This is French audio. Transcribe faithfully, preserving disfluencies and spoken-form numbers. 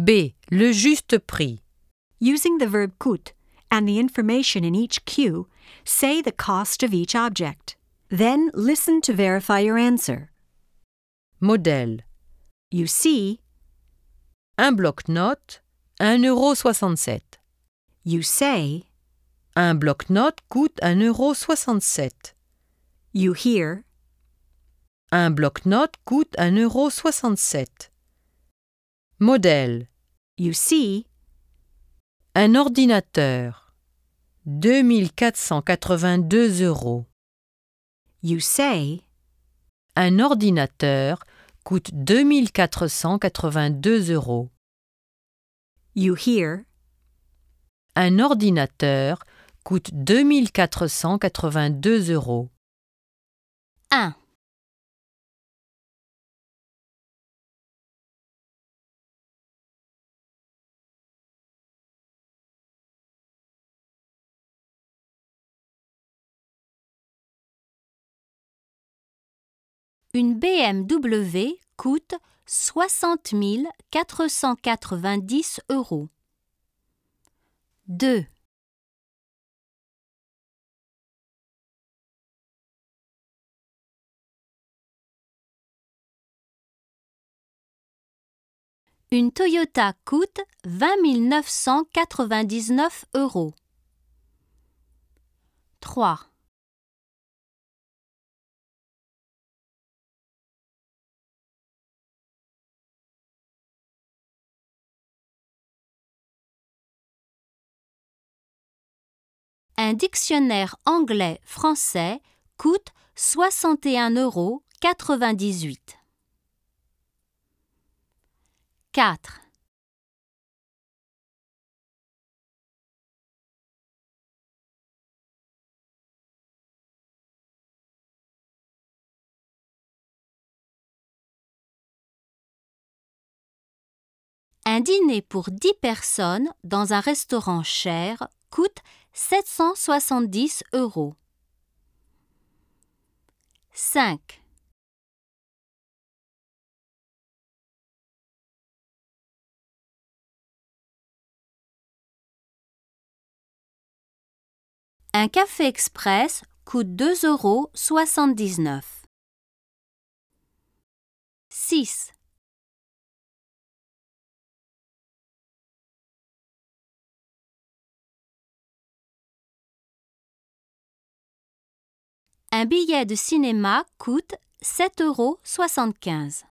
B. Le juste prix. Using the verb coûte and the information in each cue, say the cost of each object. Then listen to verify your answer. Modèle. You see, Un bloc-notes, un euro soixante-sept. you say, Un bloc-notes coûte un euro soixante-sept. you hear, Un bloc-notes coûte un euro soixante-sept. Modèle. you see, Un ordinateur. deux mille quatre cent quatre-vingt-deux euros. you say, Un ordinateur coûte deux mille quatre cent quatre-vingt-deux euros. you hear, Un ordinateur coûte deux mille quatre cent quatre-vingt-deux euros. un. Une B M W coûte soixante mille quatre cent quatre-vingt-dix euros. deux. Une Toyota coûte vingt mille neuf cent quatre-vingt-dix-neuf euros. trois. Un dictionnaire anglais-français coûte soixante et un euros quatre-vingt-dix-huit. quatre. Un dîner pour dix personnes dans un restaurant cher coûte sept cent soixante-dix euros. cinq. Un café express coûte deux euros soixante-dix-neuf. six. Un billet de cinéma coûte sept euros soixante-quinze.